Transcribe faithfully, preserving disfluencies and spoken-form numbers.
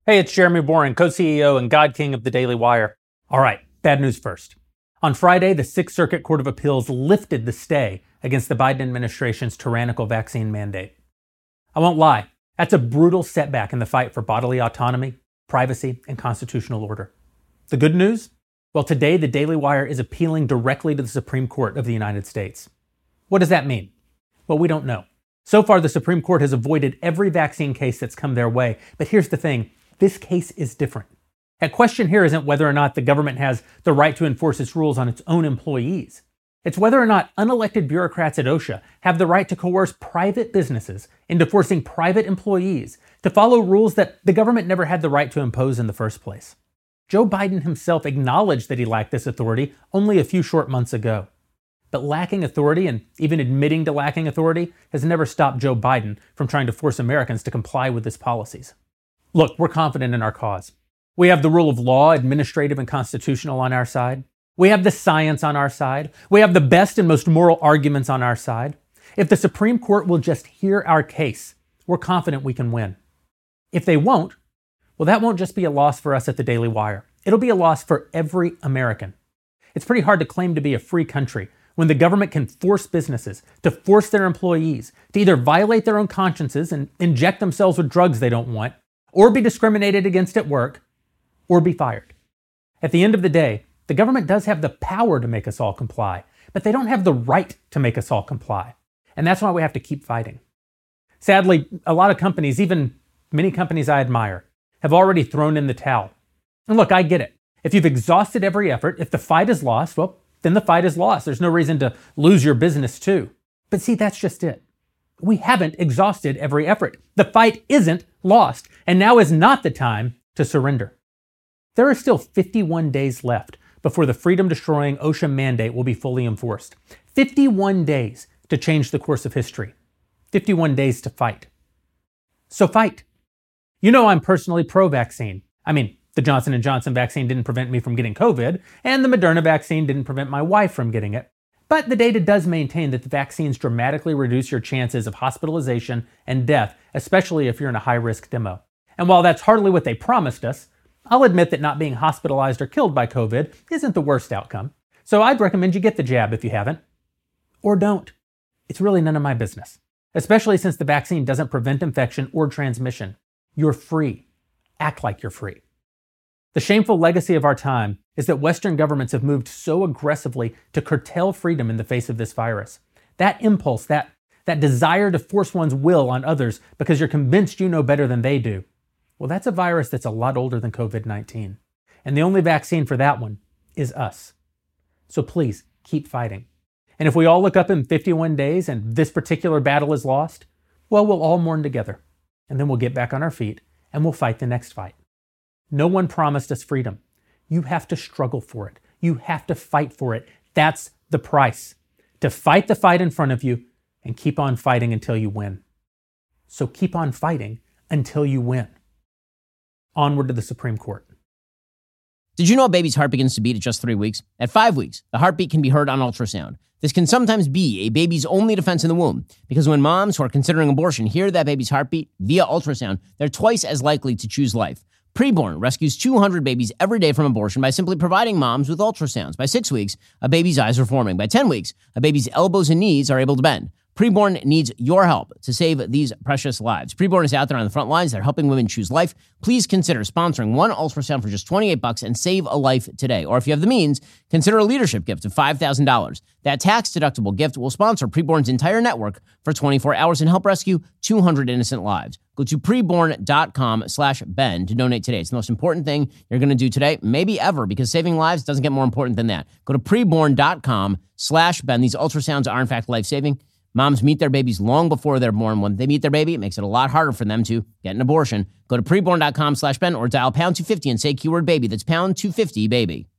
Hey, it's Jeremy Boring, co-C E O and God King of the Daily Wire. All right, bad news first. On Friday, the Sixth Circuit Court of Appeals lifted the stay against the Biden administration's tyrannical vaccine mandate. I won't lie, that's a brutal setback in the fight for bodily autonomy, privacy, and constitutional order. The good news? Well, today the Daily Wire is appealing directly to the Supreme Court of the United States. What does that mean? Well, we don't know. So far, the Supreme Court has avoided every vaccine case that's come their way. But here's the thing. This case is different. At question here isn't whether or not the government has the right to enforce its rules on its own employees. It's whether or not unelected bureaucrats at OSHA have the right to coerce private businesses into forcing private employees to follow rules that the government never had the right to impose in the first place. Joe Biden himself acknowledged that he lacked this authority only a few short months ago. But lacking authority, and even admitting to lacking authority, has never stopped Joe Biden from trying to force Americans to comply with his policies. Look, we're confident in our cause. We have the rule of law, administrative and constitutional, on our side. We have the science on our side. We have the best and most moral arguments on our side. If the Supreme Court will just hear our case, we're confident we can win. If they won't, well, that won't just be a loss for us at the Daily Wire. It'll be a loss for every American. It's pretty hard to claim to be a free country when the government can force businesses to force their employees to either violate their own consciences and inject themselves with drugs they don't want, or be discriminated against at work, or be fired. At the end of the day, the government does have the power to make us all comply, but they don't have the right to make us all comply. And that's why we have to keep fighting. Sadly, a lot of companies, even many companies I admire, have already thrown in the towel. And look, I get it. If you've exhausted every effort, if the fight is lost, well, then the fight is lost. There's no reason to lose your business too. But see, that's just it. We haven't exhausted every effort. The fight isn't lost, and now is not the time to surrender. There are still fifty-one days left before the freedom-destroying OSHA mandate will be fully enforced. fifty-one days to change the course of history. fifty-one days to fight. So fight. You know I'm personally pro-vaccine. I mean, the Johnson and Johnson vaccine didn't prevent me from getting COVID, and the Moderna vaccine didn't prevent my wife from getting it. But the data does maintain that the vaccines dramatically reduce your chances of hospitalization and death, especially if you're in a high-risk demo. And while that's hardly what they promised us, I'll admit that not being hospitalized or killed by COVID isn't the worst outcome. So I'd recommend you get the jab if you haven't. Or don't. It's really none of my business, especially since the vaccine doesn't prevent infection or transmission. You're free. Act like you're free. The shameful legacy of our time is that Western governments have moved so aggressively to curtail freedom in the face of this virus. That impulse, that, that desire to force one's will on others because you're convinced you know better than they do, well, that's a virus that's a lot older than COVID nineteen. And the only vaccine for that one is us. So please, keep fighting. And if we all look up in fifty-one days and this particular battle is lost, well, we'll all mourn together. And then we'll get back on our feet and we'll fight the next fight. No one promised us freedom. You have to struggle for it. You have to fight for it. That's the price. To fight the fight in front of you and keep on fighting until you win. So keep on fighting until you win. Onward to the Supreme Court. Did you know a baby's heart begins to beat at just three weeks? At five weeks, the heartbeat can be heard on ultrasound. This can sometimes be a baby's only defense in the womb, because when moms who are considering abortion hear that baby's heartbeat via ultrasound, they're twice as likely to choose life. Preborn rescues two hundred babies every day from abortion by simply providing moms with ultrasounds. By six weeks, a baby's eyes are forming. By ten weeks, a baby's elbows and knees are able to bend. Preborn needs your help to save these precious lives. Preborn is out there on the front lines. They're helping women choose life. Please consider sponsoring one ultrasound for just twenty-eight bucks and save a life today. Or if you have the means, consider a leadership gift of five thousand dollars. That tax-deductible gift will sponsor Preborn's entire network for twenty-four hours and help rescue two hundred innocent lives. Go to preborn.com slash Ben to donate today. It's the most important thing you're going to do today, maybe ever, because saving lives doesn't get more important than that. Go to preborn.com slash Ben. These ultrasounds are, in fact, life-saving. Moms meet their babies long before they're born. When they meet their baby, it makes it a lot harder for them to get an abortion. Go to preborn.com slash Ben or dial pound two fifty and say keyword baby. That's pound two fifty baby.